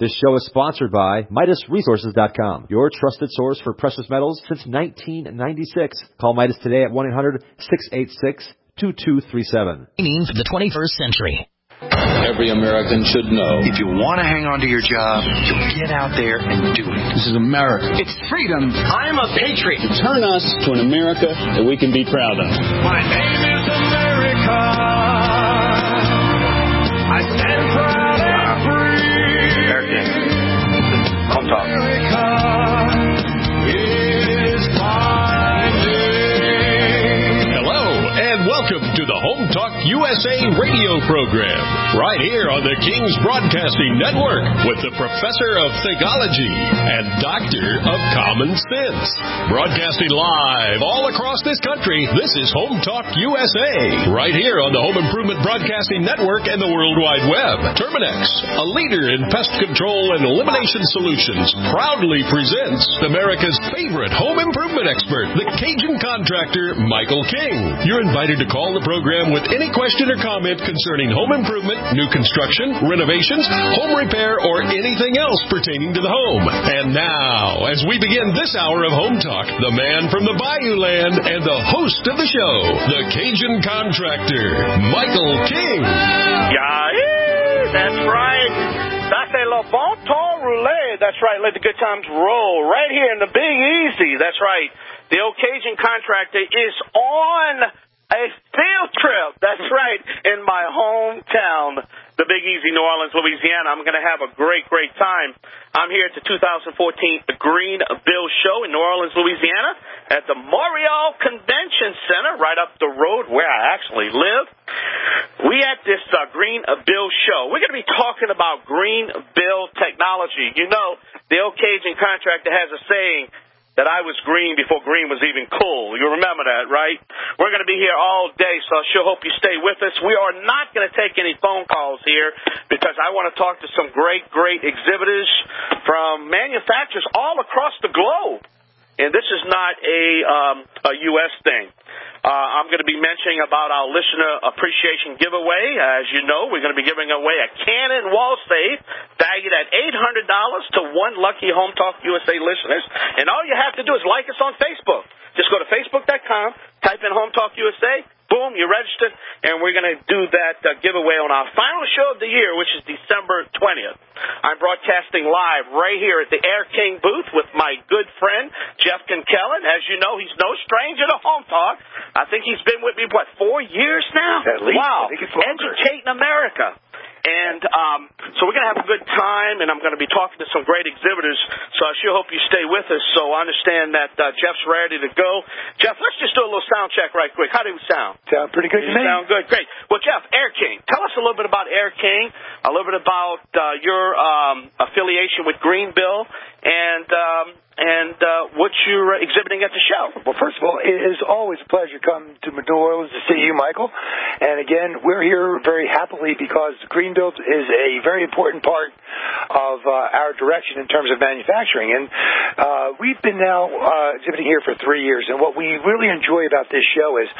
This show is sponsored by MidasResources.com, your trusted source for precious metals since 1996. Call Midas today at 1-800-686-2237. Meaning for the 21st century. Every American should know. If you want to hang on to your job, you get out there and do it. This is America. It's freedom. I'm a patriot. Turn us to an America that we can be proud of. My name is America. I stand proud and free. America. Home Talk. America is my name. Hello, and welcome to the Home Talk USA radio program, right here on the King's Broadcasting Network with the Professor of Thegology and Doctor of Common Sense. Broadcasting live all across this country, this is Home Talk USA, right here on the Home Improvement Broadcasting Network and the World Wide Web. Terminex, a leader in pest control and elimination solutions, proudly presents America's favorite home improvement expert, the Cajun contractor, Michael King. You're invited to call the program with any question or comment concerning home improvement, new construction, renovations, home repair, or anything else pertaining to the home. And now, as we begin this hour of Home Talk, the man from the Bayou Land and the host of the show, the Cajun contractor, Michael King. Yeah, that's right. That's a le bon temps roulette. That's right. Let the good times roll right here in the Big Easy. That's right. The old Cajun contractor is on a field trip. That's right. In my hometown, the Big Easy, New Orleans, Louisiana. I'm going to have a great, great time. I'm here at the 2014 Greenville Show in New Orleans, Louisiana at the Montreal Convention Center right up the road where I actually live. We at this Greenville Show, we're going to be talking about Greenville technology. You know, the old Cajun contractor has a saying that I was green before green was even cool. You remember that, right? We're going to be here all day, so I sure hope you stay with us. We are not going to take any phone calls here because I want to talk to some great, great exhibitors from manufacturers all across the globe. And this is not a U.S. thing. I'm going to be mentioning about our listener appreciation giveaway. As you know, we're going to be giving away a Canon wall safe valued at $800 to one lucky Home Talk USA listeners. And all you have to do is like us on Facebook. Just go to Facebook.com, type in Home Talk USA, boom, you're registered, and we're going to do that giveaway on our final show of the year, which is December 20th. I'm broadcasting live right here at the Air King booth with my good friend, Jeff Kinkellen. As you know, he's no stranger to Home Talk. I think he's been with me, 4 years now? At least. Wow. I think it's longer. Educating America. And so we're going to have a good time, and I'm going to be talking to some great exhibitors, so I sure hope you stay with us. So I understand that Jeff's ready to go. Jeff, let's just do a little sound check right quick. How do we sound? Sound pretty good to me. Sound good. Great. Well, Jeff, Air King, tell us a little bit about Air King, a little bit about your affiliation with Greenville, and what you're exhibiting at the show. Well, first of all, it is always a pleasure to come to New Orleans to see you, Michael. And again, we're here very happily because Greenville is a very important part of our direction in terms of manufacturing. And we've been now exhibiting here for 3 years. And what we really enjoy about this show is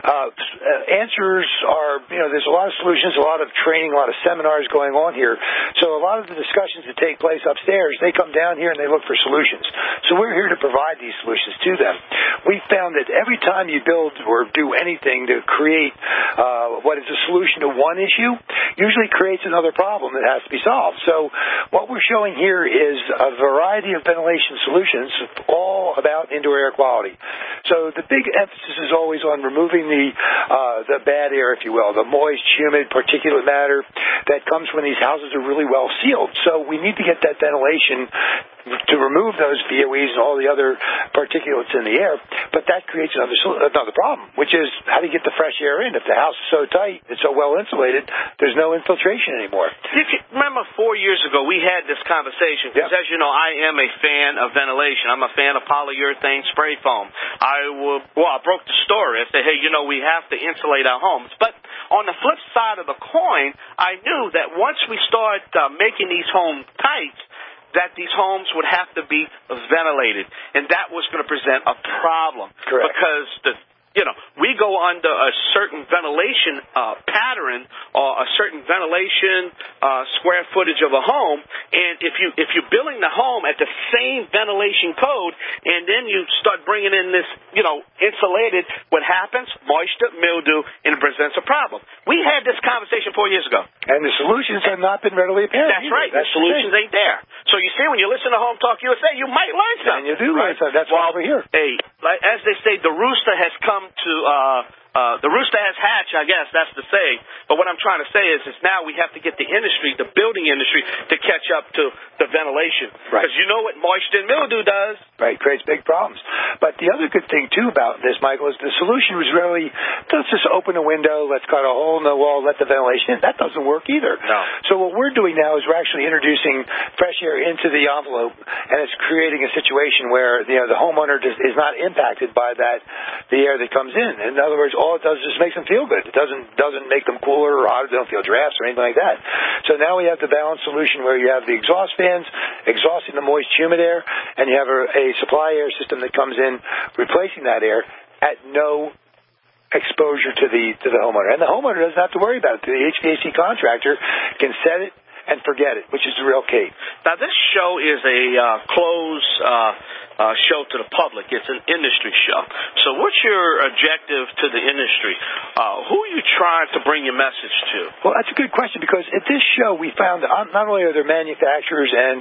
answers are, there's a lot of solutions, a lot of training, a lot of seminars going on here. So a lot of the discussions that take place upstairs, they come down here and they look for solutions. So we're here to provide these solutions to them. We found that every time you build or do anything to create what is a solution to one issue, usually creates another problem that has to be solved. So what we're showing here is a variety of ventilation solutions, all about indoor air quality. So the big emphasis is always on removing the bad air, if you will, the moist, humid, particulate matter that comes when these houses are really well sealed. So we need to get that ventilation to remove those VOEs and all the other particulates in the air, but that creates another problem, which is how do you get the fresh air in? If the house is so tight, it's so well insulated, there's no infiltration anymore. If you remember 4 years ago, we had this conversation, because as you know, I am a fan of ventilation. I'm a fan of polyurethane spray foam. I broke the story. I said, hey, we have to insulate our homes. But on the flip side of the coin, I knew that once we start making these homes tight, that these homes would have to be ventilated, and that was going to present a problem. Correct. Because we go under a certain ventilation pattern or a certain ventilation square footage of a home, and if you're building the home at the same ventilation code, and then you start bringing in this, insulated, what happens? Moisture, mildew, and it presents a problem. We had this conversation 4 years ago. And the solutions have not been readily apparent. That's right. The solutions ain't there. So you see, when you listen to Home Talk USA, you might learn something. And you do learn something. That's why we're here. Hey, as they say, the rooster has come to the rooster has hatched, I guess that's the saying. But what I'm trying to say is now we have to get the industry, the building industry, to catch up to the ventilation. Right. Because you know what moisture and mildew does. Right, creates big problems. But the other good thing, too, about this, Michael, is the solution was really, let's just open a window, let's cut a hole in the wall, let the ventilation in. That doesn't work either. No. So what we're doing now is we're actually introducing fresh air into the envelope, and it's creating a situation where, the homeowner is not impacted by the air that comes in. In other words, all it does is just makes them feel good. It doesn't make them cooler or hotter. They don't feel drafts or anything like that. So now we have the balanced solution where you have the exhaust fans exhausting the moist, humid air, and you have a supply air system that comes in replacing that air at no exposure to the homeowner. And the homeowner doesn't have to worry about it. The HVAC contractor can set it and forget it, which is the real key. Now, this show is a closed show to the public. It's an industry show. So what's your objective to the industry? Who are you trying to bring your message to? Well, that's a good question, because at this show we found that not only are there manufacturers and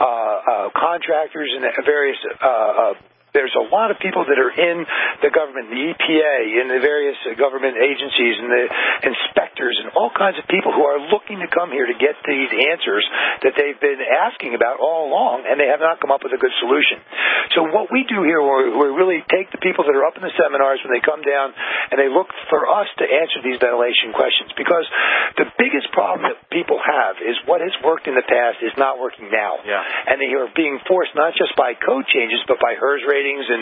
contractors and various there's a lot of people that are in the government, the EPA, and the various government agencies, and the inspectors, and all kinds of people who are looking to come here to get these answers that they've been asking about all along, and they have not come up with a good solution. So what we do here, we really take the people that are up in the seminars when they come down, and they look for us to answer these ventilation questions, because the biggest problem that people have is what has worked in the past is not working now. Yeah. And they are being forced not just by code changes, but by HERS ratings and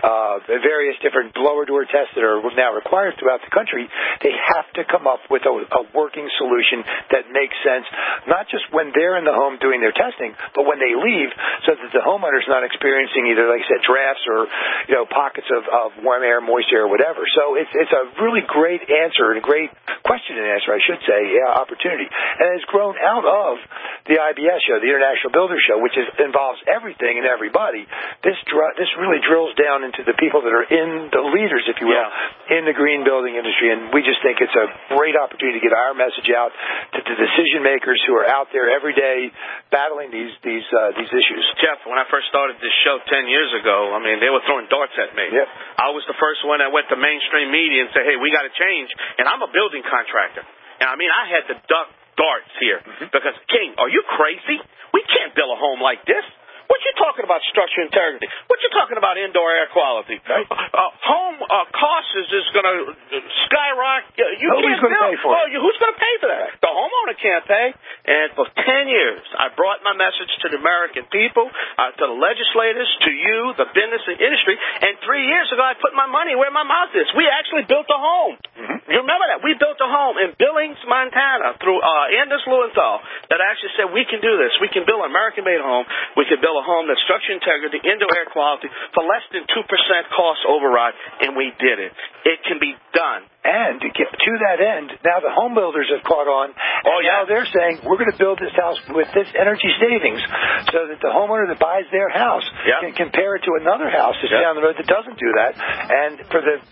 various different blower door tests that are now required throughout the country. They have to come up with a working solution that makes sense, not just when they're in the home doing their testing, but when they leave, so that the homeowner's not experiencing either, like I said, drafts or pockets of warm air, moist air, whatever. So it's a really great answer and a great question and answer, I should say, opportunity. And it's grown out of the IBS show, the International Builder Show, which involves everything and everybody. This really drills down into the people that are in the leaders, if you will, in the green building industry, and we just think it's a great opportunity to get our message out to the decision makers who are out there every day battling these issues. Jeff, when I first started this show 10 years ago, they were throwing darts at me. Yep. I was the first one that went to mainstream media and said, hey, we got to change, and I'm a building contractor. And I had to duck darts here because, King, are you crazy? We can't build a home like this. What you talking about structural integrity? What you talking about indoor air quality? Right. Home costs is going to skyrocket. Nobody's going to pay for it. Who's going to pay for that? The homeowner can't pay. And for 10 years, I brought my message to the American people, to the legislators, to you, the business and industry. And 3 years ago, I put my money where my mouth is. We actually built a home. You remember that? We built a home in Billings, Montana, through Anders Lewinthal, that actually said we can do this. We can build an American-made home. We can build a home that's structural integrity, indoor air quality for less than 2% cost override, and we did it. It can be done. And to get to that end, now the home builders have caught on. Now they're saying, we're going to build this house with this energy savings so that the homeowner that buys their house can compare it to another house that's down the road that doesn't do that. And for a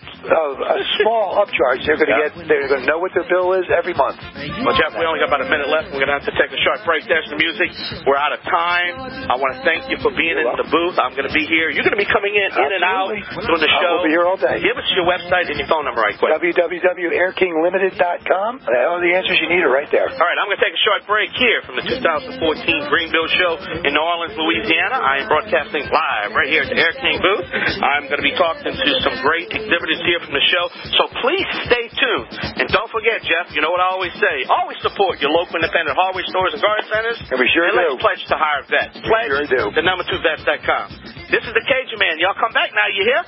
small upcharge, they're going to know what their bill is every month. Well, Jeff, we only got about a minute left. We're going to have to take a short break. There's the music. We're out of time. I want to thank you for being in the booth. I'm going to be here. You're going to be coming in and out doing the show. We'll be here all day. Give us your website and your phone number right quick. www.airkinglimited.com. All the answers you need are right there. All right, I'm going to take a short break here from the 2014 Greenville Show in New Orleans, Louisiana. I am broadcasting live right here at the Air King booth. I'm going to be talking to some great exhibitors here from the show, so please stay tuned. And don't forget, Jeff, you know what I always say, always support your local independent hardware stores and garden centers. And we sure do. Let's pledge to hire vets. Pledge the number2vets.com. This is the Cajun Man. Y'all come back now, you hear?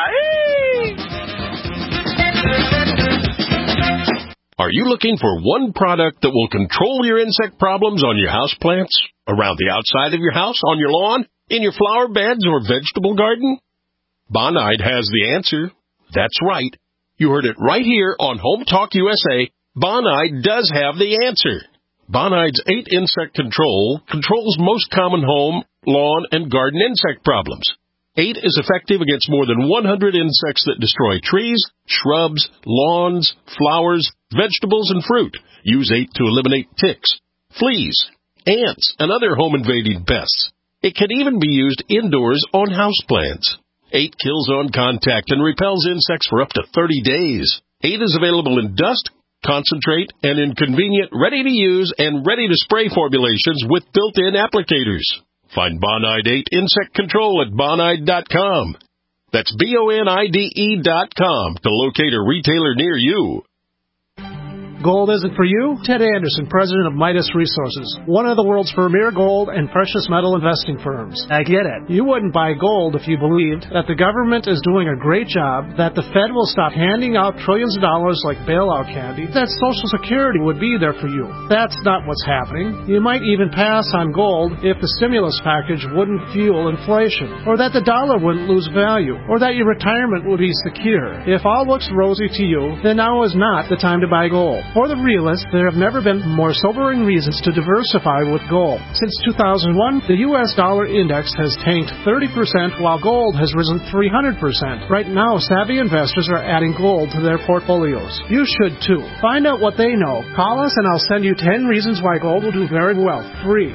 Are you looking for one product that will control your insect problems on your house plants, around the outside of your house, on your lawn, in your flower beds or vegetable garden? Bonide has the answer. That's right. You heard it right here on Home Talk USA. Bonide does have the answer. Bonide's 8 insect control controls most common home, lawn, and garden insect problems. 8 is effective against more than 100 insects that destroy trees, shrubs, lawns, flowers, vegetables, and fruit. Use 8 to eliminate ticks, fleas, ants, and other home-invading pests. It can even be used indoors on houseplants. 8 kills on contact and repels insects for up to 30 days. 8 is available in dust, concentrate, and in convenient, ready-to-use and ready-to-spray formulations with built-in applicators. Find Bonide 8 Insect Control at Bonide.com. That's BONIDE.com to locate a retailer near you. Gold isn't for you? Ted Anderson, president of Midas Resources, one of the world's premier gold and precious metal investing firms. I get it. You wouldn't buy gold if you believed that the government is doing a great job, that the Fed will stop handing out trillions of dollars like bailout candy, that Social Security would be there for you. That's not what's happening. You might even pass on gold if the stimulus package wouldn't fuel inflation, or that the dollar wouldn't lose value, or that your retirement would be secure. If all looks rosy to you, then now is not the time to buy gold. For the realist, there have never been more sobering reasons to diversify with gold. Since 2001, the U.S. dollar index has tanked 30%, while gold has risen 300%. Right now, savvy investors are adding gold to their portfolios. You should too. Find out what they know. Call us and I'll send you 10 reasons why gold will do very well. Free.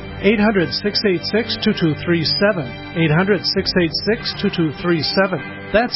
800-686-2237. 800-686-2237. That's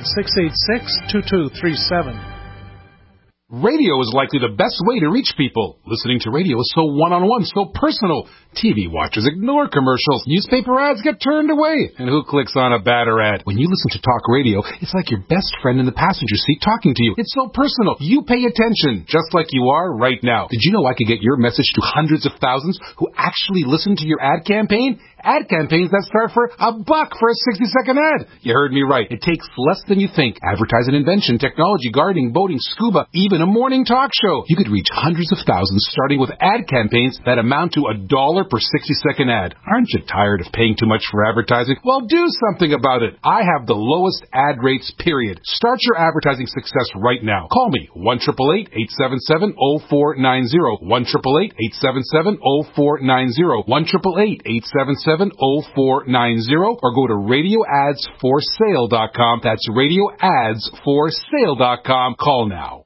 800-686-2237. Radio is likely the best way to reach people. Listening to radio is so one-on-one, so personal. TV watchers ignore commercials. Newspaper ads get turned away. And who clicks on a banner ad? When you listen to talk radio, it's like your best friend in the passenger seat talking to you. It's so personal. You pay attention, just like you are right now. Did you know I could get your message to hundreds of thousands who actually listen to your ad campaign? Ad campaigns that start for $1 for a 60-second ad. You heard me right. It takes less than you think. Advertise an invention, technology, gardening, boating, scuba, even a morning talk show. You could reach hundreds of thousands starting with ad campaigns that amount to $1 per 60-second ad. Aren't you tired of paying too much for advertising? Well, do something about it. I have the lowest ad rates, period. Start your advertising success right now. Call me, 1-888-877-0490, 1-888-877-0490, 1-888-877-0490, or go to radioadsforsale.com. That's radioadsforsale.com. Call now.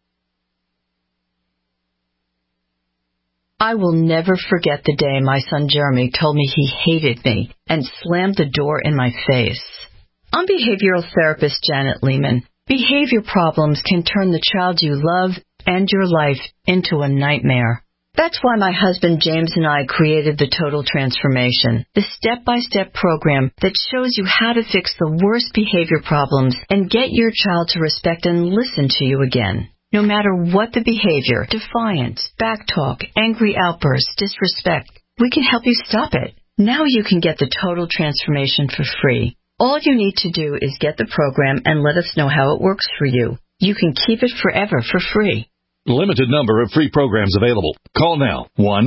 I will never forget the day my son Jeremy told me he hated me and slammed the door in my face. I'm behavioral therapist Janet Lehman. Behavior problems can turn the child you love and your life into a nightmare. That's why my husband James and I created the Total Transformation, the step-by-step program that shows you how to fix the worst behavior problems and get your child to respect and listen to you again. No matter what the behavior, defiance, backtalk, angry outbursts, disrespect, we can help you stop it. Now you can get the Total Transformation for free. All you need to do is get the program and let us know how it works for you. You can keep it forever for free. Limited number of free programs available. Call now.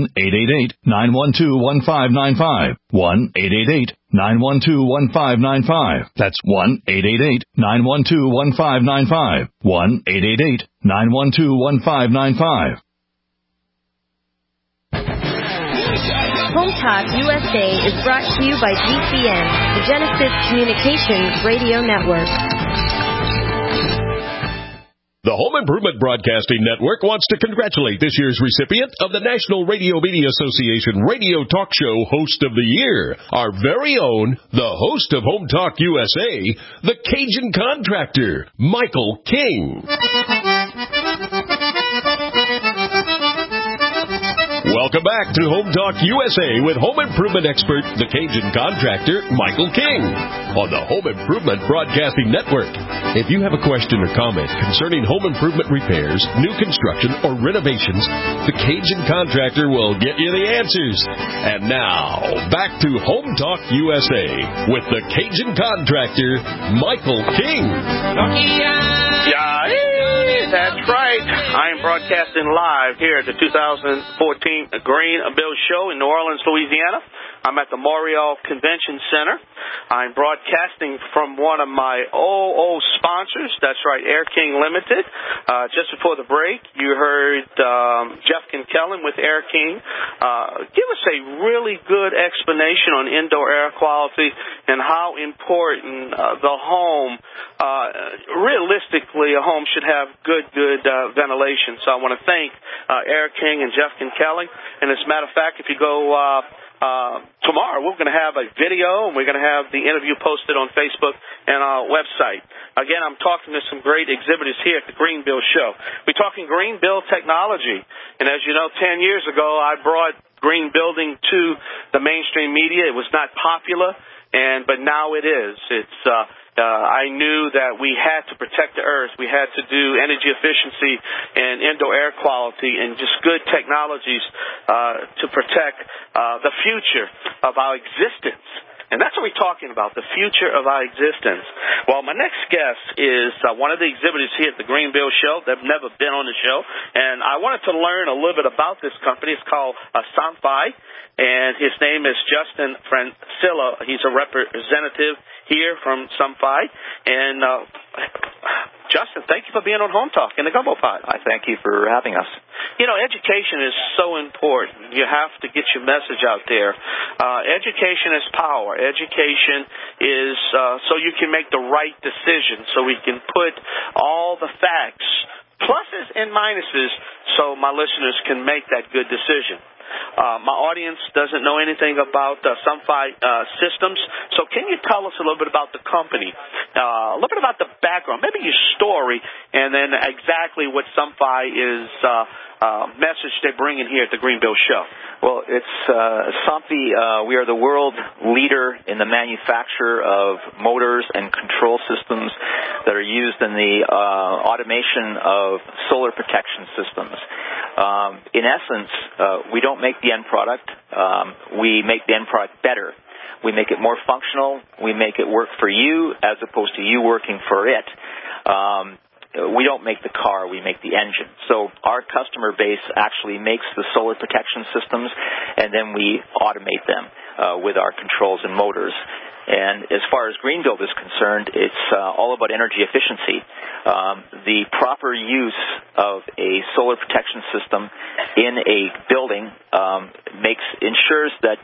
1-888-912-1595. 1-888-912-1595. That's 1-888-912-1595. 1-888-912-1595. Home Talk USA is brought to you by GCN, the Genesis Communications Radio Network. The Home Improvement Broadcasting Network wants to congratulate this year's recipient of the National Radio Media Association Radio Talk Show Host of the Year, our very own, the host of Home Talk USA, the Cajun Contractor, Michael King. Welcome back to Home Talk USA with home improvement expert, the Cajun Contractor, Michael King, on the Home Improvement Broadcasting Network. If you have a question or comment concerning home improvement repairs, new construction, or renovations, the Cajun Contractor will get you the answers. And now, back to Home Talk USA with the Cajun Contractor, Michael King. Yeah, that's right. I am broadcasting live here at the 2014 Greenbill Show in New Orleans, Louisiana. I'm at the Montreal Convention Center. I'm broadcasting from one of my old sponsors. That's right, Air King Limited. Just before the break, you heard Jeff Kinkellen with Air King give us a really good explanation on indoor air quality and how important the home, realistically, a home should have good ventilation. So I want to thank Air King and Jeff Kinkellen. And as a matter of fact, if you go tomorrow, we're going to have a video, and we're going to have the interview posted on Facebook and our website. Again, I'm talking to some great exhibitors here at the Greenbill Show. We're talking Greenbill technology. And as you know, 10 years ago, I brought green building to the mainstream media. It was not popular, but now it is. I knew that we had to protect the earth. We had to do energy efficiency and indoor air quality and just good technologies to protect the future of our existence. And that's what we're talking about, the future of our existence. Well, my next guest is one of the exhibitors here at the Greenbill Show. They've never been on the show. And I wanted to learn a little bit about this company. It's called Somfy, and his name is Justin Francillo. He's a representative here from Somfy. And Justin, thank you for being on Home Talk in the Gumbo Pod. I thank you for having us. You know, education is so important. You have to get your message out there. Education is power. Education is so you can make the right decision, so we can put all the facts, pluses and minuses, so my listeners can make that good decision. My audience doesn't know anything about Somfy Systems, so can you tell us a little bit about the company, a little bit about the background, maybe your story, and then exactly what Somfy is message they're bringing here at the Greenbill Show? Well, it's Somfy. We are the world leader in the manufacture of motors and control systems that are used in the automation of solar protection systems. In essence, we don't make the end product. We make the end product better. We make it more functional. We make it work for you as opposed to you working for it. We don't make the car, we make the engine. So our customer base actually makes the solar protection systems, and then we automate them with our controls and motors. And as far as Greenbill is concerned, it's all about energy efficiency. The proper use of a solar protection system in a building ensures that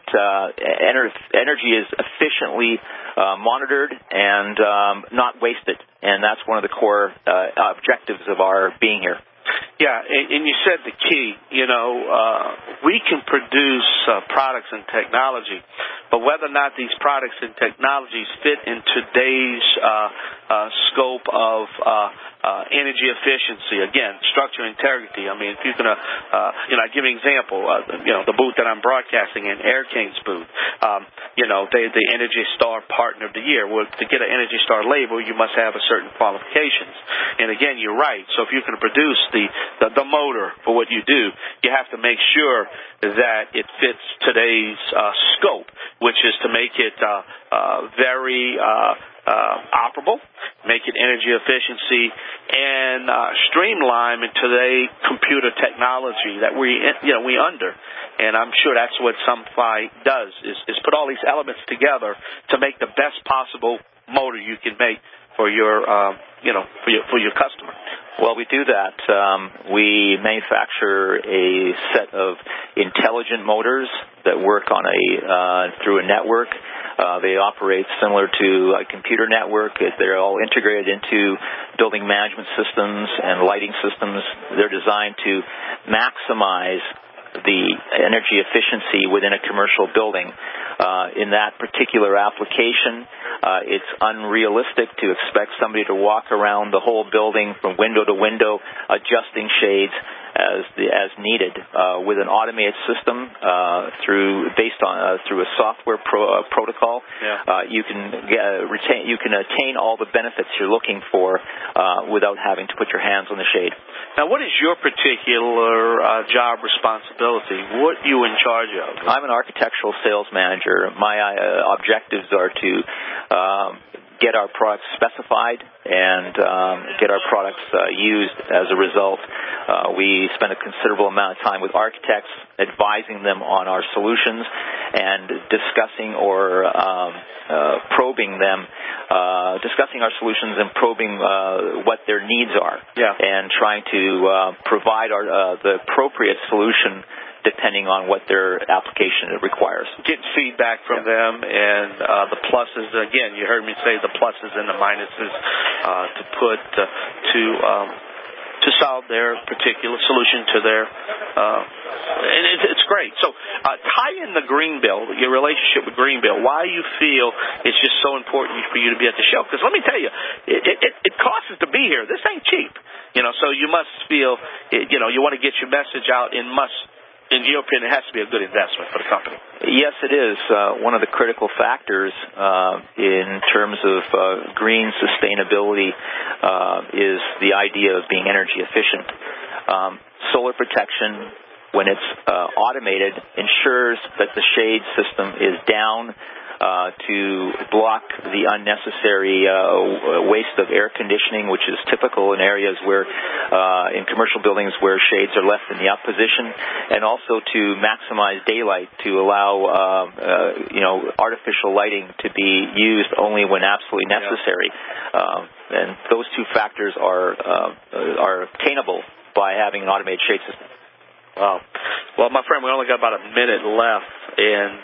energy is efficiently monitored and not wasted. And that's one of the core objectives of our being here. Yeah, and you said the key. You know, we can produce products and technology, but whether or not these products and technologies fit in today's scope of energy efficiency, again, structure integrity. I mean, if you're gonna, I give an example. The booth that I'm broadcasting in, Air King's booth. They the Energy Star Partner of the Year. Well, to get an Energy Star label, you must have a certain qualifications. And again, you're right. So if you're going to produce the motor for what you do, you have to make sure that it fits today's scope, which is to make it very operable, make it energy efficiency, and streamline into the computer technology that we under. And I'm sure that's what Somfy does, is put all these elements together to make the best possible motor you can make for your for your customer. Well, we do that. We manufacture a set of intelligent motors that work on through a network. They operate similar to a computer network. They're all integrated into building management systems and lighting systems. They're designed to maximize the energy efficiency within a commercial building. In that particular application, it's unrealistic to expect somebody to walk around the whole building from window to window adjusting shades as needed. With an automated system through a software protocol, you can attain all the benefits you're looking for without having to put your hands on the shade. Now, what is your particular job responsibility? What are you in charge of? I'm an architectural sales manager manufacturer, my objectives are to get our products specified and get our products used as a result. We spend a considerable amount of time with architects advising them on our solutions and discussing or probing them, discussing our solutions and probing what their needs are, and trying to provide the appropriate solution depending on what their application requires. Getting feedback from them and the pluses. Again, you heard me say the pluses and the minuses to put to solve their particular solution to their and it's great. So tie in the Greenbill, your relationship with Greenbill, why you feel it's just so important for you to be at the show. Because let me tell you, it costs us to be here. This ain't cheap. So you must feel, you want to get your message out and in your opinion, it has to be a good investment for the company. Yes, it is. One of the critical factors in terms of green sustainability is the idea of being energy efficient. Solar protection, when it's automated, ensures that the shade system is down to block the unnecessary waste of air conditioning, which is typical in areas where, in commercial buildings where shades are left in the up position, and also to maximize daylight to allow, artificial lighting to be used only when absolutely necessary. And those two factors are attainable by having an automated shade system. Wow. Well, my friend, we only got about a minute left, and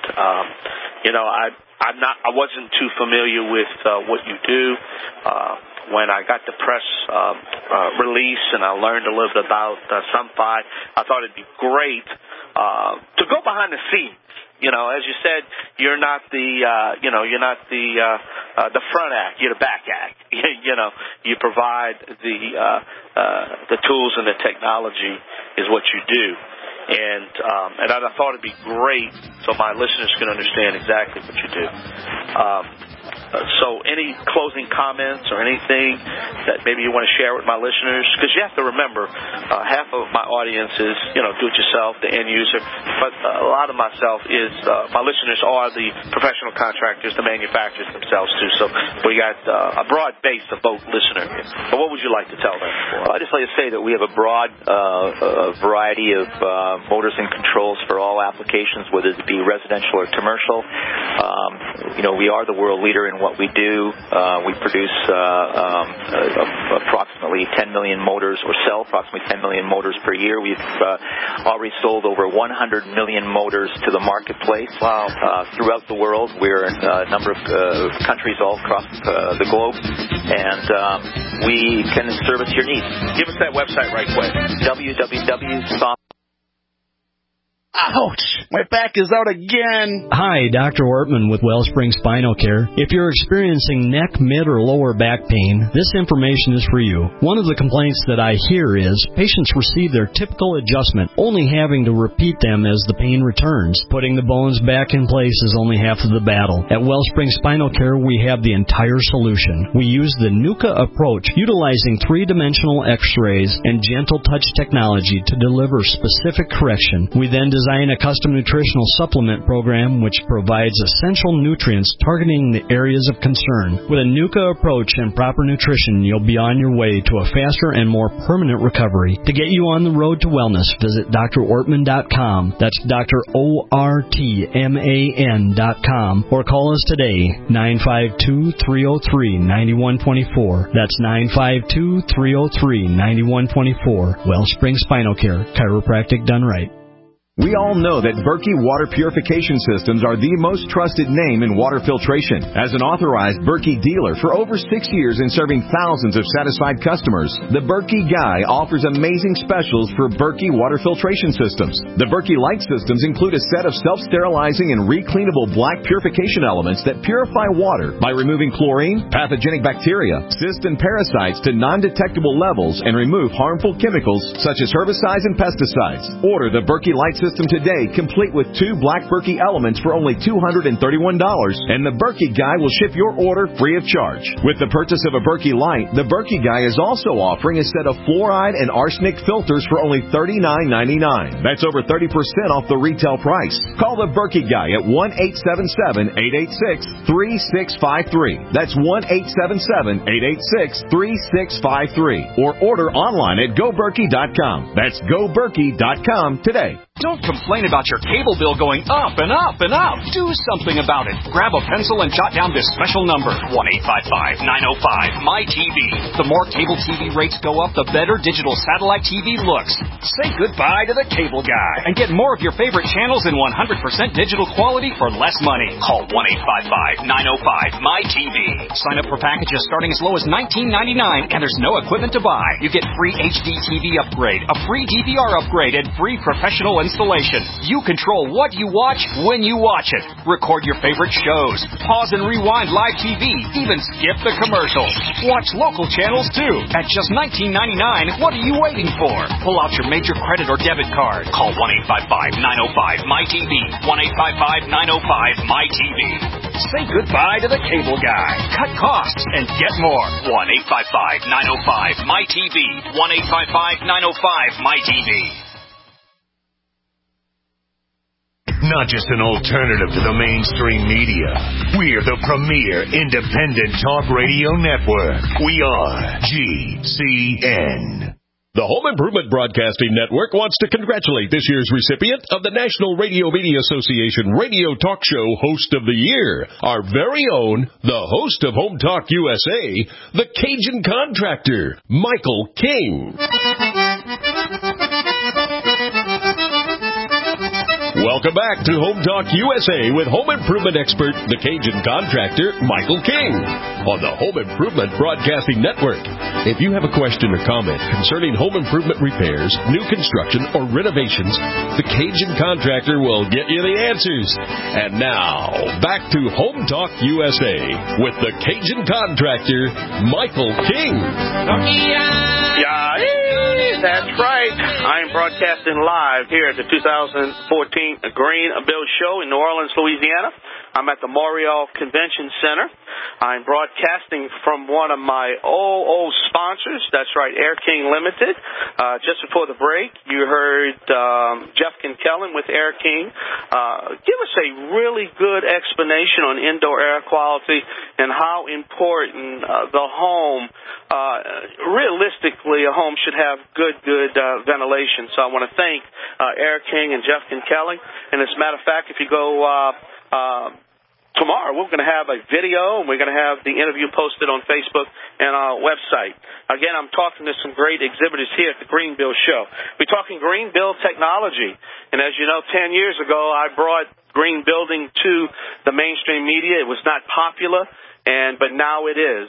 I wasn't too familiar with what you do. When I got the press release and I learned a little bit about Sunfi, I thought it'd be great to go behind the scenes. As you said, you're not the front act, you're the back act. You provide the tools and the technology is what you do. And I thought it'd be great so my listeners can understand exactly what you do. So any closing comments or anything that maybe you want to share with my listeners? Because you have to remember, half of my audience is, do-it-yourself, the end user. But a lot of my listeners are the professional contractors, the manufacturers themselves, too. So we got a broad base of both listeners. But what would you like to tell them? Well, I'd just like to say that we have a broad variety of motors and controls for all applications, whether it be residential or commercial. We are the world leader in what we do. We produce approximately 10 million motors, or sell approximately 10 million motors per year. We've already sold over 100 million motors to the marketplace. Wow. Throughout the world. We're in a number of countries all across the globe, and we can service your needs. Give us that website right quick. www.soft. Ouch! My back is out again. Hi, Dr. Ortman with Wellspring Spinal Care. If you're experiencing neck, mid, or lower back pain, this information is for you. One of the complaints that I hear is patients receive their typical adjustment, only having to repeat them as the pain returns. Putting the bones back in place is only half of the battle. At Wellspring Spinal Care, we have the entire solution. We use the NUCA approach, utilizing three-dimensional x-rays and gentle touch technology to deliver specific correction. We then design a custom nutritional supplement program which provides essential nutrients targeting the areas of concern. With a NUCA approach and proper nutrition, you'll be on your way to a faster and more permanent recovery. To get you on the road to wellness, visit drortman.com. That's drortman.com, or call us today, 952-303-9124. That's 952-303-9124. Wellspring Spinal Care, chiropractic done right. We all know that Berkey Water Purification Systems are the most trusted name in water filtration. As an authorized Berkey dealer for over 6 years and serving thousands of satisfied customers, the Berkey Guy offers amazing specials for Berkey water filtration systems. The Berkey Light systems include a set of self-sterilizing and recleanable black purification elements that purify water by removing chlorine, pathogenic bacteria, cysts, and parasites to non-detectable levels and remove harmful chemicals such as herbicides and pesticides. Order the Berkey Light system system today, complete with 2 Black Berkey elements for only $231, and the Berkey Guy will ship your order free of charge. With the purchase of a Berkey Light, the Berkey Guy is also offering a set of fluoride and arsenic filters for only $39.99. That's over 30% off the retail price. Call the Berkey Guy at 1-877-886-3653. That's 1-877-886-3653. Or order online at GoBerkey.com. That's GoBerkey.com today. Don't complain about your cable bill going up and up and up. Do something about it. Grab a pencil and jot down this special number, 1-855-905-MY-TV. The more cable TV rates go up, the better digital satellite TV looks. Say goodbye to the cable guy and get more of your favorite channels in 100% digital quality for less money. Call 1-855-905-MY-TV. Sign up for packages starting as low as $19.99, and there's no equipment to buy. You get free HD TV upgrade, a free DVR upgrade, and free professional installation. You control what you watch when you watch it. Record your favorite shows. Pause and rewind live TV. Even skip the commercials. Watch local channels too. At just $19.99, what are you waiting for? Pull out your major credit or debit card. Call 1-855-905-MY-TV. 1-855-905-MY-TV. Say goodbye to the cable guy. Cut costs and get more. 1-855-905-MY-TV. 1-855-905-MY-TV. Not just an alternative to the mainstream media. We're the premier independent talk radio network. We are GCN. The Home Improvement Broadcasting Network wants to congratulate this year's recipient of the National Radio Media Association Radio Talk Show Host of the Year, our very own, the host of Home Talk USA, the Cajun Contractor, Michael King. Welcome back to Home Talk USA with home improvement expert, the Cajun Contractor, Michael King, on the Home Improvement Broadcasting Network. If you have a question or comment concerning home improvement repairs, new construction, or renovations, the Cajun Contractor will get you the answers. And now, back to Home Talk USA with the Cajun Contractor, Michael King. That's right. I am broadcasting live here at the 2014 Green Bill Show in New Orleans, Louisiana. I'm at the Montreal Convention Center. I'm broadcasting from one of my old sponsors. That's right, Air King Limited. Just before the break, you heard Jeff Kinkellen with Air King give us a really good explanation on indoor air quality and how important the home, realistically, a home should have good ventilation. So I want to thank Air King and Jeff Kinkellen. And as a matter of fact, if you go tomorrow, we're going to have a video, and we're going to have the interview posted on Facebook and our website. Again, I'm talking to some great exhibitors here at the Green Bill Show. We're talking Green Bill technology. And as you know, 10 years ago, I brought green building to the mainstream media. It was not popular, but now it is.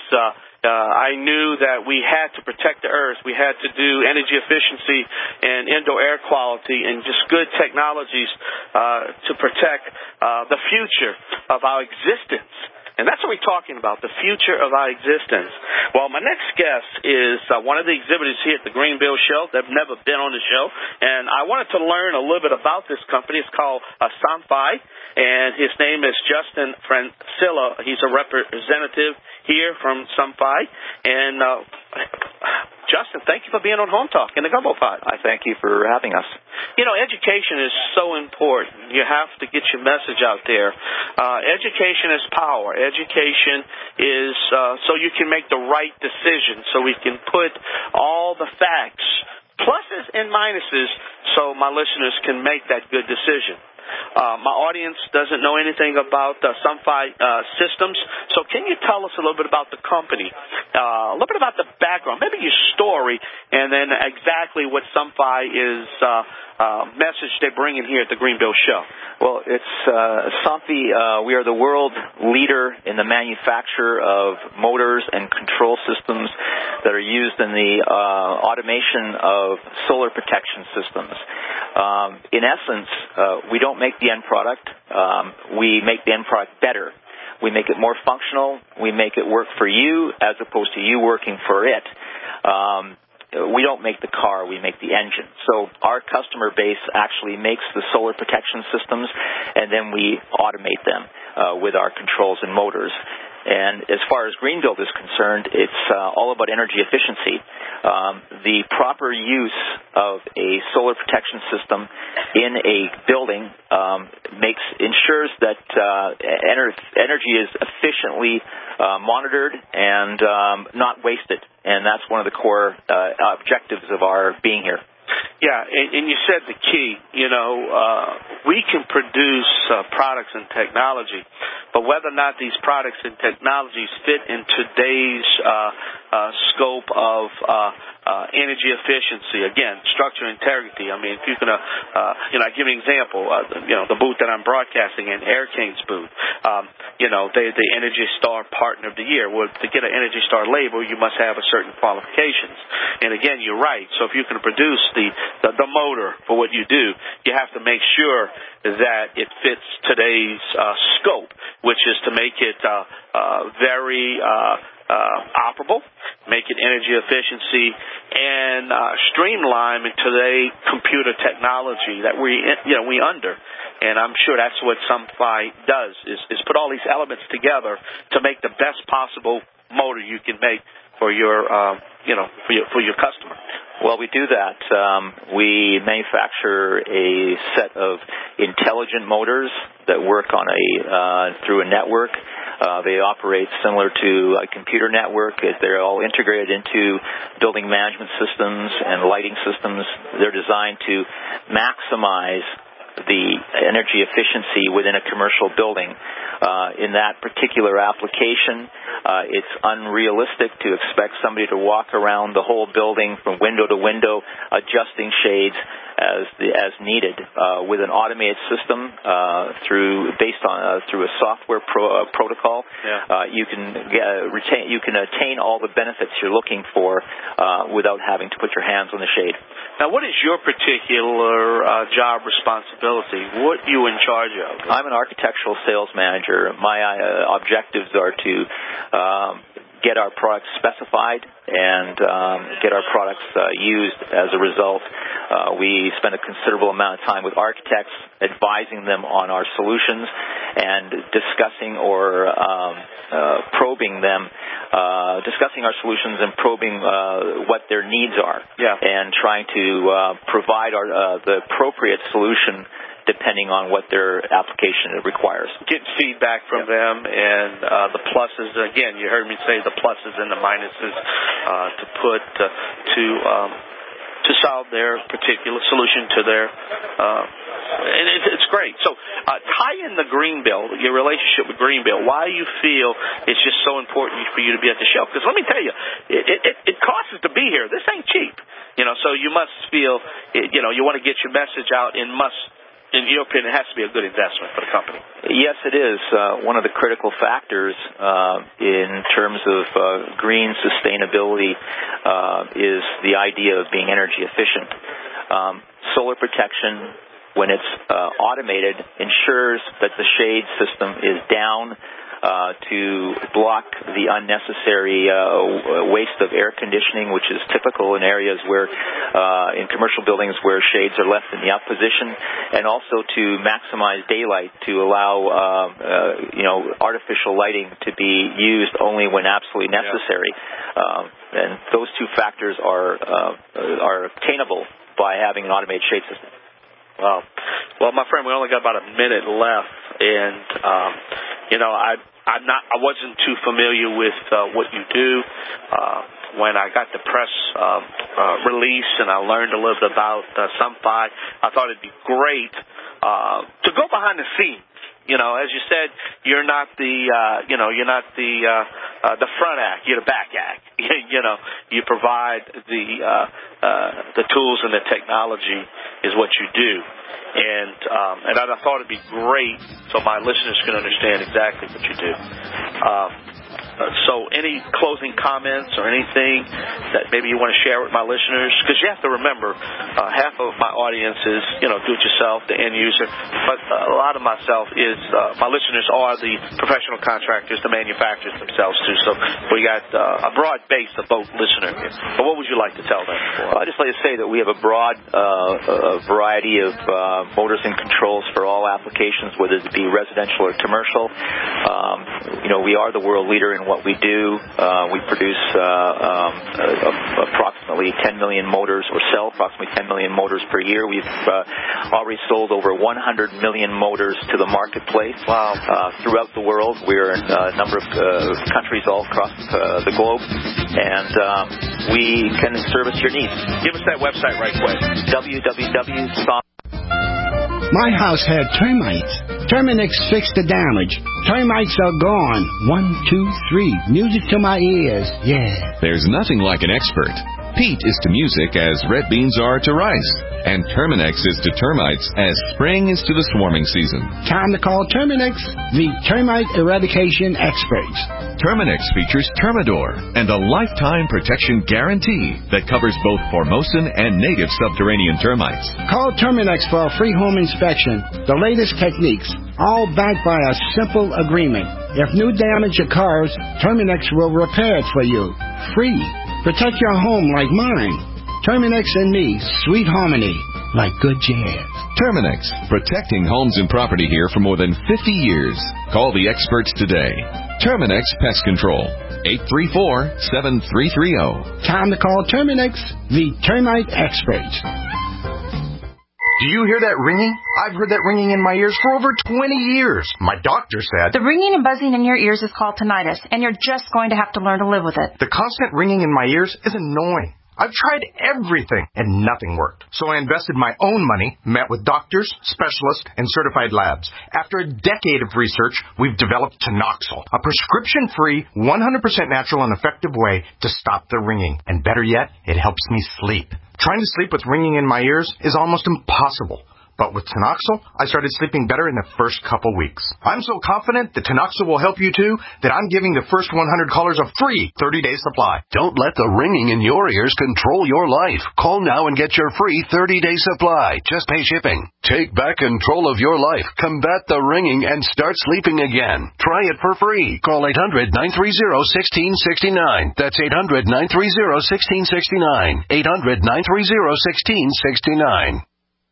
I knew that we had to protect the earth. We had to do energy efficiency and indoor air quality and just good technologies to protect the future of our existence. And that's what we're talking about, the future of our existence. Well, my next guest is one of the exhibitors here at the Green Bill Show. They've never been on the show. And I wanted to learn a little bit about this company. It's called Somfy, and his name is Justin Francilla. He's a representative here from Somfy. And Justin, thank you for being on Home Talk in the Gumbo Pot. I thank you for having us. You know, education is so important. You have to get your message out there. Education is power. Education is so you can make the right decision, so we can put all the facts, pluses and minuses, so my listeners can make that good decision. My audience doesn't know anything about Somfy Systems, so can you tell us a little bit about the company, a little bit about the background, maybe your story, and then exactly what Somfy is message they're bringing here at the Green Bill Show? Well, it's Somfy. We are the world leader in the manufacture of motors and control systems that are used in the automation of solar protection systems. In essence, we don't make the end product. We make the end product better. We make it more functional. We make it work for you as opposed to you working for it. we don't make the car, we make the engine. So our customer base actually makes the solar protection systems, and then we automate them with our controls and motors. And as far as Greenbuild is concerned, it's all about energy efficiency. The proper use of a solar protection system in a building ensures that energy is efficiently monitored and not wasted. And that's one of the core objectives of our being here. Yeah, and you said the key. We can produce products and technology, but whether or not these products and technologies fit in today's scope of energy efficiency, again, structure integrity. I mean, if you can, I give you an example. The booth that I'm broadcasting in, Air King's booth. They're the Energy Star Partner of the Year. Well, to get an Energy Star label, you must have a certain qualifications. And again, you're right. So if you can produce the motor for what you do, you have to make sure that it fits today's scope, which is to make it very operable, make it energy efficiency, and streamline into today's computer technology that we under. And I'm sure that's what Sunfly does, is put all these elements together to make the best possible motor you can make for your for your customer. Well, we do that. We manufacture a set of intelligent motors that work on through a network. They operate similar to a computer network. They're all integrated into building management systems and lighting systems. They're designed to maximize the energy efficiency within a commercial building. In that particular application, it's unrealistic to expect somebody to walk around the whole building from window to window adjusting shades as needed. With an automated system through a software protocol, you can attain all the benefits you're looking for without having to put your hands on the shade. Now, what is your particular job responsibility? What are you in charge of? I'm an architectural sales manager. My objectives are to get our products specified and get our products used as a result. We spend a considerable amount of time with architects advising them on our solutions and discussing or probing them, discussing our solutions and probing what their needs are, and trying to provide the appropriate solution depending on what their application requires. Getting feedback from them and the pluses. Again, you heard me say the pluses and the minuses to put to solve their particular solution to their. And it's great. So tie in the Greenbuild, your relationship with Greenbuild. Why you feel it's just so important for you to be at the show? Because let me tell you, it costs us to be here. This ain't cheap. So you must feel, you want to get your message out and must. In your opinion, it has to be a good investment for the company. Yes, it is. One of the critical factors in terms of green sustainability is the idea of being energy efficient. Solar protection, when it's automated, ensures that the shade system is down to block the unnecessary waste of air conditioning, which is typical in areas where, in commercial buildings where shades are left in the up position, and also to maximize daylight to allow, artificial lighting to be used only when absolutely necessary. And those two factors are obtainable by having an automated shade system. Wow. Well, my friend, we only got about a minute left, and I wasn't too familiar with what you do. When I got the press release and I learned a little bit about Sunfly, I thought it'd be great to go behind the scenes. As you said, you're not the front act, you're the back act. You provide the tools and the technology is what you do. And I thought it'd be great so my listeners can understand exactly what you do. So any closing comments or anything that maybe you want to share with my listeners? Because you have to remember, half of my audience is, do-it-yourself, the end user, but a lot of myself is, my listeners are the professional contractors, the manufacturers themselves, too. So we got a broad base of both listeners here. But what would you like to tell them? Well, I'd just like to say that we have a broad variety of motors and controls for all applications, whether it be residential or commercial. We are the world leader in what we do. We produce approximately 10 million motors, or sell approximately 10 million motors per year. We've already sold over 100 million motors to the marketplace. Wow. Throughout the world. We're in a number of countries all across the globe, and we can service your needs. Give us that website right quick. My house had termites. Terminix fixed the damage. Termites are gone. 1, 2, 3. Music to my ears. Yeah. There's nothing like an expert. Peat is to music as red beans are to rice. And Terminix is to termites as spring is to the swarming season. Time to call Terminix, the termite eradication experts. Terminix features Termidor and a lifetime protection guarantee that covers both Formosan and native subterranean termites. Call Terminix for a free home inspection. The latest techniques, all backed by a simple agreement. If new damage occurs, Terminix will repair it for you. Free. Protect your home like mine. Terminix and me, sweet harmony, like good jazz. Terminix, protecting homes and property here for more than 50 years. Call the experts today. Terminix Pest Control, 834-7330. Time to call Terminix, the termite experts. Do you hear that ringing? I've heard that ringing in my ears for over 20 years. My doctor said... The ringing and buzzing in your ears is called tinnitus, and you're just going to have to learn to live with it. The constant ringing in my ears is annoying. I've tried everything, and nothing worked. So I invested my own money, met with doctors, specialists, and certified labs. After a decade of research, we've developed Tinoxil, a prescription-free, 100% natural and effective way to stop the ringing. And better yet, it helps me sleep. Trying to sleep with ringing in my ears is almost impossible. But with Tinoxil, I started sleeping better in the first couple weeks. I'm so confident that Tinoxil will help you too that I'm giving the first 100 callers a free 30-day supply. Don't let the ringing in your ears control your life. Call now and get your free 30-day supply. Just pay shipping. Take back control of your life. Combat the ringing and start sleeping again. Try it for free. Call 800-930-1669. That's 800-930-1669. 800-930-1669.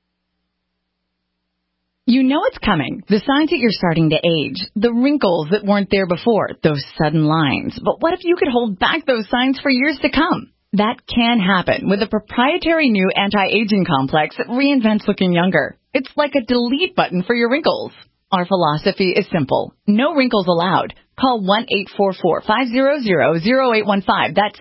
You know it's coming. The signs that you're starting to age. The wrinkles that weren't there before. Those sudden lines. But what if you could hold back those signs for years to come? That can happen with a proprietary new anti-aging complex that reinvents looking younger. It's like a delete button for your wrinkles. Our philosophy is simple. No wrinkles allowed. Call 1-844-500-0815. That's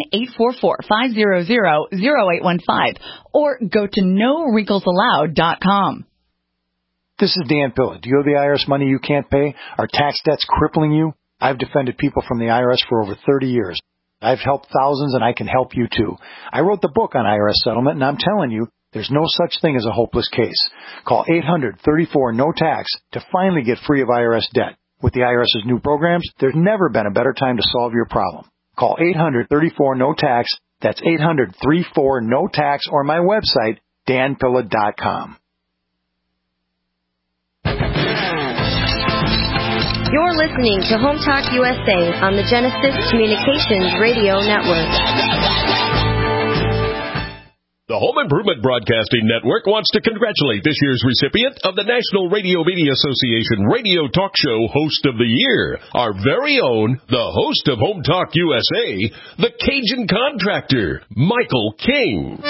1-844-500-0815. Or go to NoWrinklesAllowed.com. This is Dan Pilla. Do you owe the IRS money you can't pay? Are tax debts crippling you? I've defended people from the IRS for over 30 years. I've helped thousands, and I can help you too. I wrote the book on IRS settlement, and I'm telling you, there's no such thing as a hopeless case. Call 800-34-NO-TAX to finally get free of IRS debt. With the IRS's new programs, there's never been a better time to solve your problem. Call 800-34-NO-TAX. That's 800-34-NO-TAX, or my website, danpilla.com. You're listening to Home Talk USA on the Genesis Communications Radio Network. The Home Improvement Broadcasting Network wants to congratulate this year's recipient of the National Radio Media Association Radio Talk Show Host of the Year, our very own, the host of Home Talk USA, the Cajun Contractor, Michael King.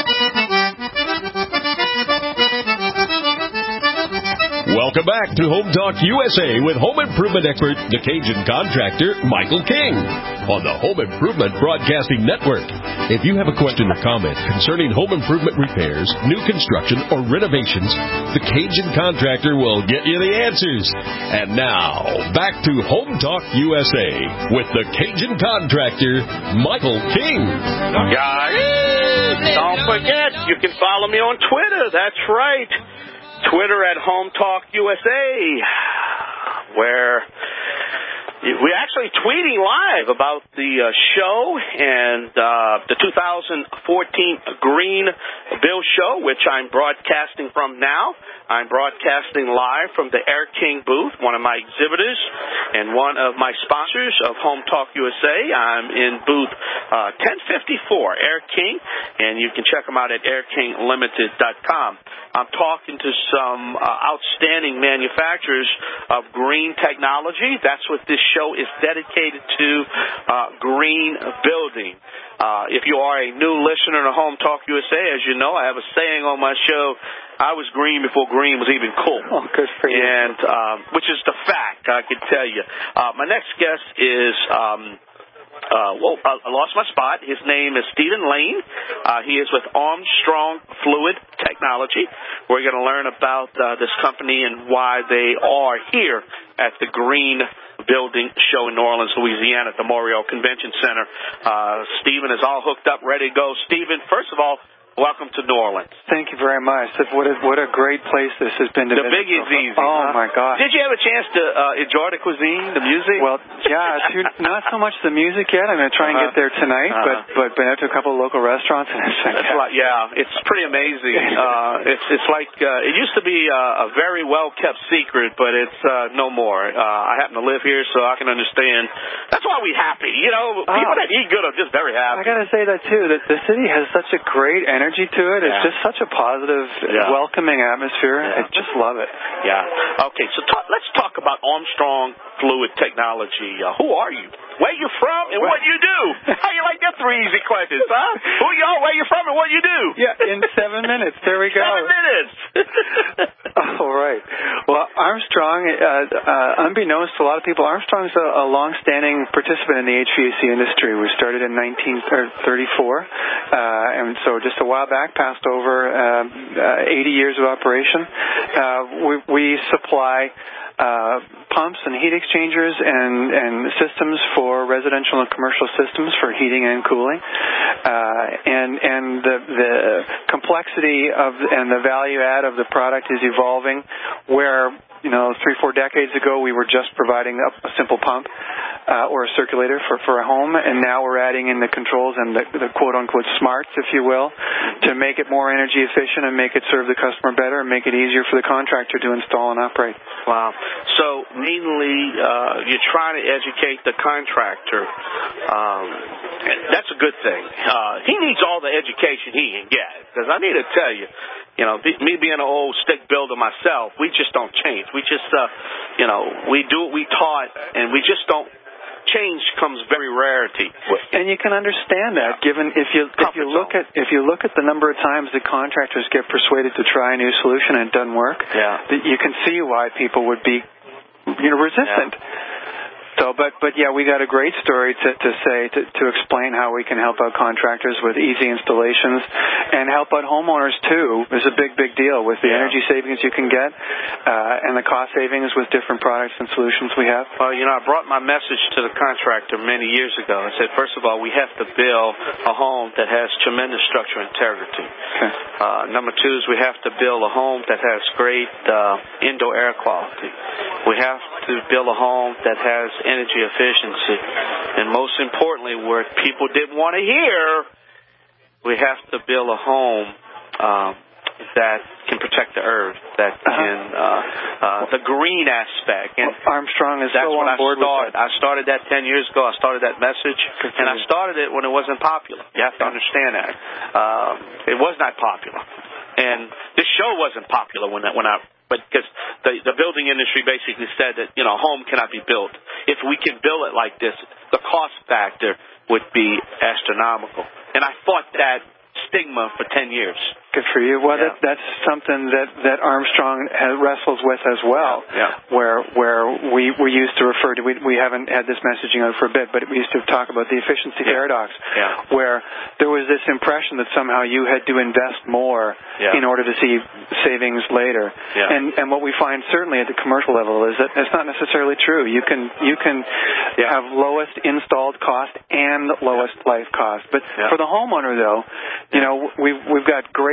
Welcome back to Home Talk USA with home improvement expert, the Cajun Contractor, Michael King, on the Home Improvement Broadcasting Network. If you have a question or comment concerning home improvement repairs, new construction, or renovations, the Cajun Contractor will get you the answers. And now, back to Home Talk USA with the Cajun Contractor, Michael King. Guys, don't forget, you can follow me on Twitter. That's right. Twitter at Home Talk USA, where We're actually tweeting live about the show and the 2014 Green Bill Show, which I'm broadcasting from now. I'm broadcasting live from the Air King booth, one of my exhibitors and one of my sponsors of Home Talk USA. I'm in booth 1054, Air King, and you can check them out at airkinglimited.com. I'm talking to some outstanding manufacturers of green technology. That's what this show is dedicated to, green building. If you are a new listener to Home Talk USA, as you know, I have a saying on my show, I was green before green was even cool. Oh, good for you. And, which is the fact, I can tell you. My next guest is, I lost my spot. His name is Stephen Lane. He is with Armstrong Fluid Technology. We're going to learn about this company and why they are here at the Green Building Show in New Orleans, Louisiana, at the Memorial Convention Center. Stephen is all hooked up, ready to go. Stephen, first of all, welcome to New Orleans. Thank you very much. What a great place this has been to visit. The Big is easy. Oh, my gosh. Did you have a chance to enjoy the cuisine, the music? Well, yeah, not so much the music yet. I'm going to try and get there tonight, but been out to a couple of local restaurants. And it's pretty amazing. It's like it used to be a very well-kept secret, but it's no more. I happen to live here, so I can understand. That's why we're happy. You know, people that eat good are just very happy. I got to say that, too, that the city has such a great energy to it. It's just such a positive, welcoming atmosphere. I just love it. Yeah. Okay, so let's talk about Armstrong Fluid Technology. Who are you? Where you from and what you do? How you like that 3 easy questions, huh? Who you are, where you from, and what you do? Yeah, in 7 minutes. There we go. 7 minutes. All right. Well, Armstrong, unbeknownst to a lot of people, Armstrong's a long-standing participant in the HVAC industry. We started in 1934, and so just a while back, passed over 80 years of operation. We supply pumps and heat exchangers and systems for residential and commercial systems for heating and cooling. And the complexity and the value add of the product is evolving, where 3-4 decades ago we were just providing a simple pump or a circulator for a home, and now we're adding in the controls and the quote-unquote smarts, if you will, to make it more energy efficient and make it serve the customer better and make it easier for the contractor to install and operate. Wow. So mainly you're trying to educate the contractor. That's a good thing. He needs all the education he can get, because I need to tell you, me being an old stick builder myself, we just don't change. We just, we do what we taught, and we just don't. Change comes very rarity. And you can understand that, given if you look at the number of times that contractors get persuaded to try a new solution and it doesn't work. You can see why people would be resistant. So, but yeah, we got a great story to explain how we can help out contractors with easy installations and help out homeowners too. There's a big deal with the energy savings you can get and the cost savings with different products and solutions we have. Well, I brought my message to the contractor many years ago. I said, first of all, we have to build a home that has tremendous structural integrity. Okay. Number two is we have to build a home that has great indoor air quality. We have to build a home that has energy efficiency. And most importantly, where people didn't want to hear, we have to build a home that can protect the earth, that can, the green aspect. And Armstrong is that's so what on board with that. I started that 10 years ago. I started that message, and I started it when it wasn't popular. You have to understand that. It was not popular. And this show wasn't popular but because the building industry basically said that, home cannot be built. If we can build it like this, the cost factor would be astronomical. And I fought that stigma for 10 years. Good for you. Well, that's something that Armstrong wrestles with as well. Where we used to refer to, we haven't had this messaging out for a bit, but we used to talk about the efficiency paradox, where there was this impression that somehow you had to invest more in order to see savings later. And what we find certainly at the commercial level is that it's not necessarily true. You can have lowest installed cost and lowest life cost. But for the homeowner, though, we've got great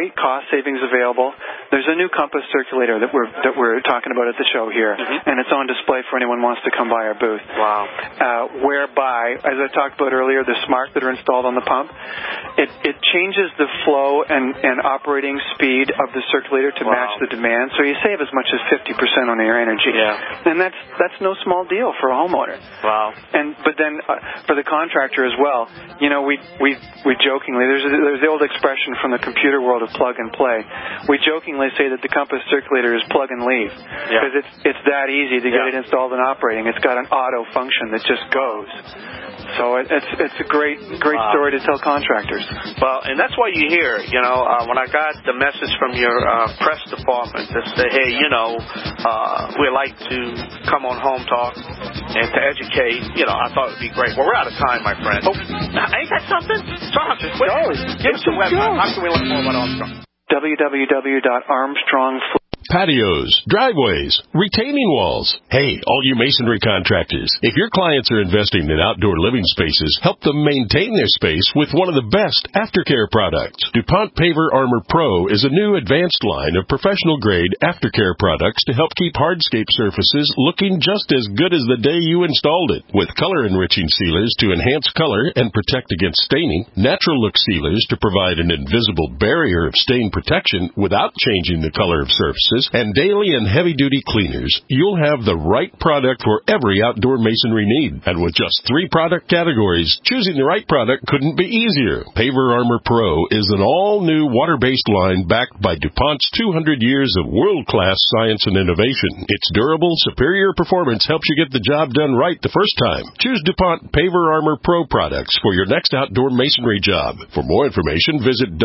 great cost savings available. There's a new compass circulator that we're talking about at the show here, and it's on display for anyone who wants to come by our booth. Wow. Whereby, as I talked about earlier, the smart that are installed on the pump, it changes the flow and operating speed of the circulator to match the demand, so you save as much as 50% on your energy. Yeah. And that's no small deal for a homeowner. Wow. But then for the contractor as well, you know, we jokingly, there's the old expression from the computer world of plug and play. We jokingly say that the compass circulator is plug and leave, because it's that easy to get it installed and operating. It's got an auto function that just goes. So it's a great story to tell contractors. Well, and that's why you hear, you know, when I got the message from your press department that said, hey, you know, we'd like to come on Home Talk and to educate, you know, I thought it would be great. Well, we're out of time, my friend. Oh, ain't that something? Saunders, give us the website. How can we learn more about Armstrong? www.armstrong. Patios, driveways, retaining walls. Hey, all you masonry contractors, if your clients are investing in outdoor living spaces, help them maintain their space with one of the best aftercare products. DuPont Paver Armor Pro is a new advanced line of professional-grade aftercare products to help keep hardscape surfaces looking just as good as the day you installed it. With color-enriching sealers to enhance color and protect against staining, natural look sealers to provide an invisible barrier of stain protection without changing the color of surfaces, and daily and heavy-duty cleaners, you'll have the right product for every outdoor masonry need. And with just 3 product categories, choosing the right product couldn't be easier. Paver Armor Pro is an all-new water-based line backed by DuPont's 200 years of world-class science and innovation. Its durable, superior performance helps you get the job done right the first time. Choose DuPont Paver Armor Pro products for your next outdoor masonry job. For more information, visit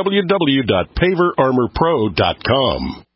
www.paverarmorpro.com.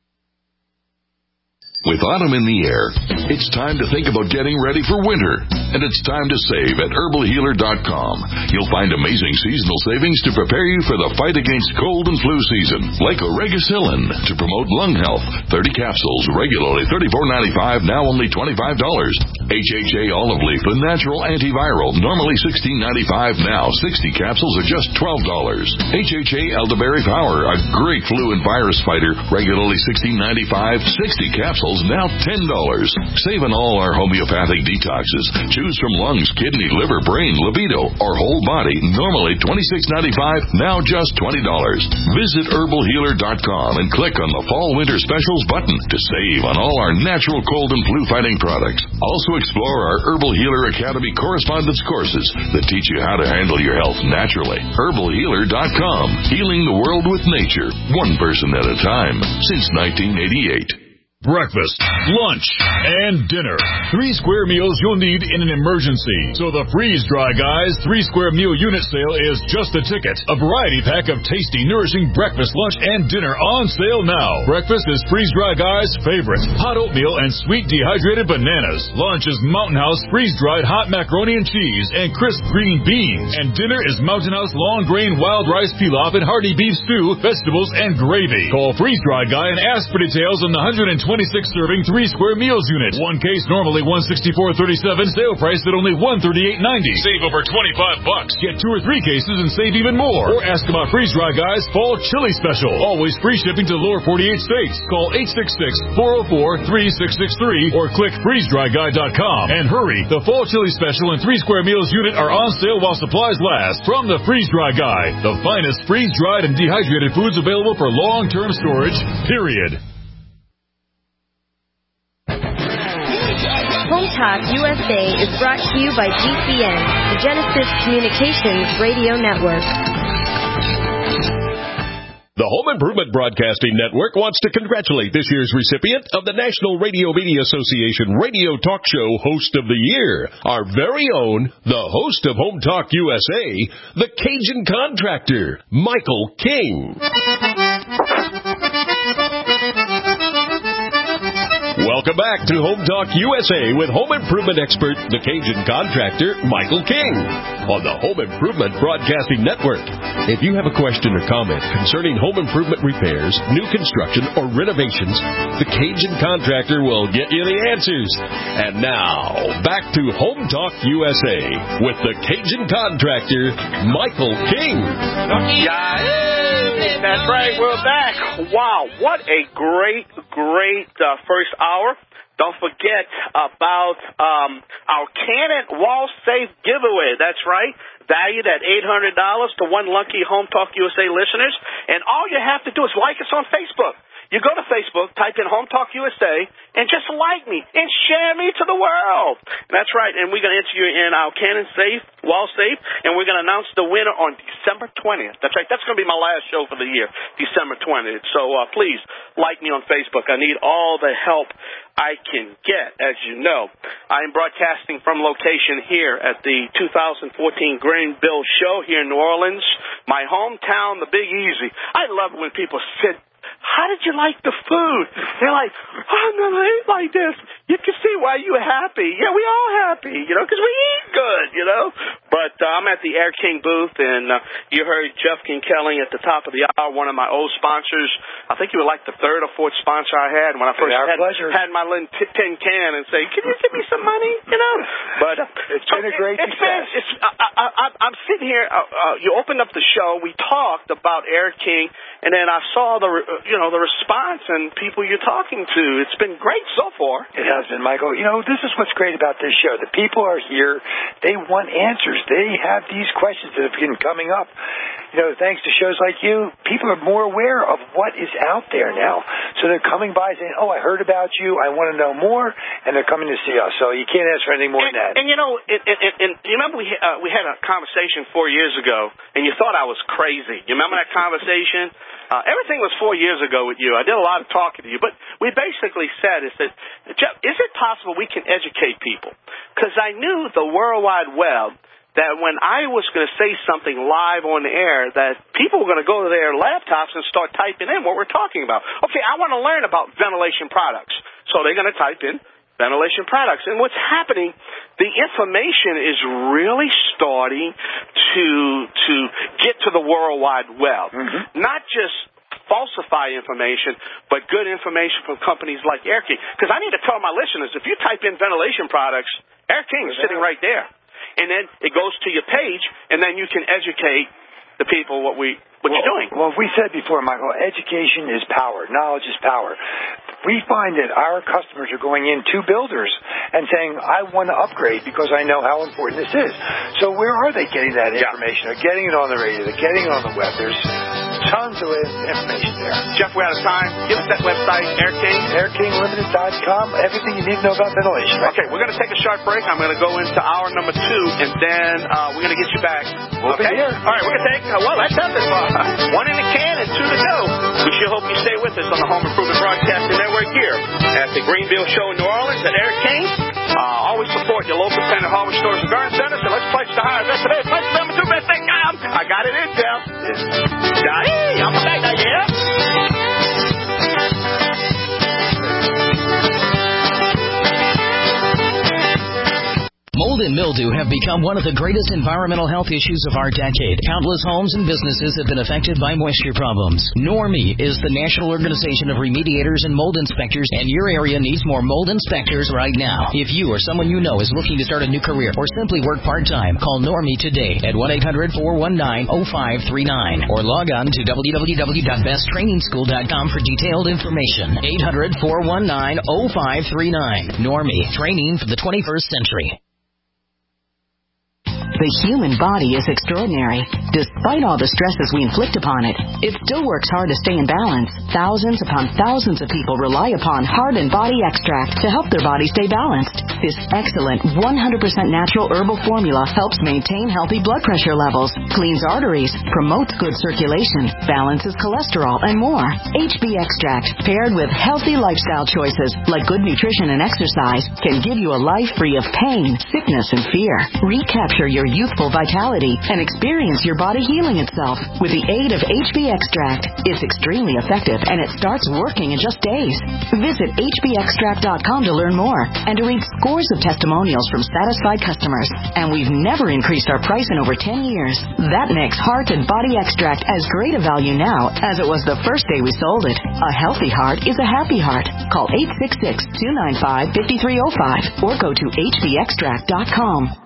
With autumn in the air, it's time to think about getting ready for winter. And it's time to save at herbalhealer.com. You'll find amazing seasonal savings to prepare you for the fight against cold and flu season. Like Oregacillin to promote lung health. 30 capsules, regularly $34.95, now only $25. HHA olive leaf, a natural antiviral, normally $16.95, now 60 capsules are just $12. HHA elderberry power, a great flu and virus fighter, regularly $16.95, 60 capsules now $10. Save on all our homeopathic detoxes. Choose from lungs, kidney, liver, brain, libido, or whole body. Normally $26.95, now just $20. Visit herbalhealer.com and click on the Fall Winter Specials button to save on all our natural cold and flu fighting products. Also explore our Herbal Healer Academy correspondence courses that teach you how to handle your health naturally. herbalhealer.com. Healing the world with nature, one person at a time, since 1988. Breakfast, lunch, and dinner. 3 square meals you'll need in an emergency. So the Freeze Dry Guys 3 square meal unit sale is just a ticket. A variety pack of tasty, nourishing breakfast, lunch, and dinner on sale now. Breakfast is Freeze Dry Guys' favorite. Hot oatmeal and sweet dehydrated bananas. Lunch is Mountain House freeze-dried hot macaroni and cheese and crisp green beans. And dinner is Mountain House long grain wild rice pilaf and hearty beef stew, vegetables, and gravy. Call Freeze Dry Guy and ask for details on the 126-serving 3 square meals unit. One case normally $164.37. Sale price at only $138.90. Save over $25. Get 2 or 3 cases and save even more. Or ask about Freeze Dry Guys Fall Chili Special. Always free shipping to the lower 48 states. Call 866-404-3663 or click freezedryguy.com. And hurry, the Fall Chili Special and 3 square meals unit are on sale while supplies last. From the Freeze Dry Guy, the finest freeze-dried and dehydrated foods available for long-term storage, period. Home Talk USA is brought to you by GCN, the Genesis Communications Radio Network. The Home Improvement Broadcasting Network wants to congratulate this year's recipient of the National Radio Media Association Radio Talk Show Host of the Year, our very own, the host of Home Talk USA, the Cajun Contractor, Michael King. Welcome back to Home Talk USA with home improvement expert, the Cajun Contractor, Michael King, on the Home Improvement Broadcasting Network. If you have a question or comment concerning home improvement repairs, new construction, or renovations, the Cajun Contractor will get you the answers. And now, back to Home Talk USA with the Cajun Contractor, Michael King. right. That's right. We're back. Wow, what a great first hour. Don't forget about our Canon wall safe giveaway. That's right. Valued at $800 to one lucky Home Talk USA listeners. And all you have to do is like us on Facebook. You go to Facebook, type in Home Talk USA, and just like me and share me to the world. That's right. And we're going to enter you in our Canon safe, wall safe, and we're going to announce the winner on December 20th. That's right. That's going to be my last show for the year, December 20th. So please like me on Facebook. I need all the help I can get, as you know. I am broadcasting from location here at the 2014 Greenville Show here in New Orleans, my hometown, the Big Easy. I love it when people sit. How did you like the food? They're like, I'm going to eat like this. You can see why you were happy. Yeah, we all happy, because we eat good, But I'm at the Air King booth, and you heard Jeff Kinkelly at the top of the hour, one of my old sponsors. I think you were like the third or fourth sponsor I had when I first had my little tin can and say, can you give me some money, But it's been a great success. I'm sitting here. You opened up the show. We talked about Air King, and then I saw the response and people you're talking to. It's been great so far. It has been, Michael. This is what's great about this show. The people are here. They want answers. They have these questions that have been coming up. Thanks to shows like you, people are more aware of what is out there now. So they're coming by saying, I heard about you. I want to know more. And they're coming to see us. So you can't ask for anything more than that. And, you remember we had a conversation 4 years ago, and you thought I was crazy. You remember that conversation? Everything was 4 years ago with you. I did a lot of talking to you. But we basically said, Jeff, is it possible we can educate people? Because I knew the World Wide Web, that when I was going to say something live on the air, that people were going to go to their laptops and start typing in what we're talking about. Okay, I want to learn about ventilation products. So they're going to type in ventilation products. And what's happening, the information is really starting to get to the World Wide Web. Mm-hmm. Not just falsify information, but good information from companies like Air King. Because I need to tell my listeners, if you type in ventilation products, Air King is sitting right there. And then it goes to your page, and then you can educate the people what you're doing. Well, we said before, Michael, education is power. Knowledge is power. We find that our customers are going in to builders and saying, I want to upgrade because I know how important this is. So where are they getting that information? They're getting it on the radio. They're getting it on the web. There's tons of information there. Jeff, we're out of time. Give us that website, Air King. AirKingLimited.com. Everything you need to know about ventilation. Okay, we're going to take a short break. I'm going to go into hour number 2, and then we're going to get you back. We'll be here. All right, we're going to take, that's nothing. 1 in the can and 2 to go. We sure hope you stay with us on the Home Improvement Broadcasting Network here at the Greenville Show in New Orleans at Air King. Always support your local independent hardware stores and garden centers. So let's pledge to hire best today. Pledge number 2, best thing. I got it in, Jeff. Hey, I'm back now, Mold and mildew have become one of the greatest environmental health issues of our decade. Countless homes and businesses have been affected by moisture problems. NORMI is the National Organization of Remediators and Mold Inspectors, and your area needs more mold inspectors right now. If you or someone you know is looking to start a new career or simply work part-time, call NORMI today at 1-800-419-0539 or log on to www.besttrainingschool.com for detailed information. 800-419-0539. NORMI, training for the 21st century. The human body is extraordinary. Despite all the stresses we inflict upon it, it still works hard to stay in balance. Thousands upon thousands of people rely upon Heart and Body Extract to help their body stay balanced. This excellent 100% natural herbal formula helps maintain healthy blood pressure levels, cleans arteries, promotes good circulation, balances cholesterol, and more. HB Extract, paired with healthy lifestyle choices like good nutrition and exercise, can give you a life free of pain, sickness, and fear. Recapture your youthful vitality and experience your body healing itself with the aid of HB Extract. It's extremely effective and it starts working in just days. Visit hbextract.com to learn more and to read scores of testimonials from satisfied customers. And we've never increased our price in over 10 years. That makes Heart and Body Extract as great a value now as it was the first day we sold it. A healthy heart is a happy heart. Call 866-295-5305 or go to hbextract.com.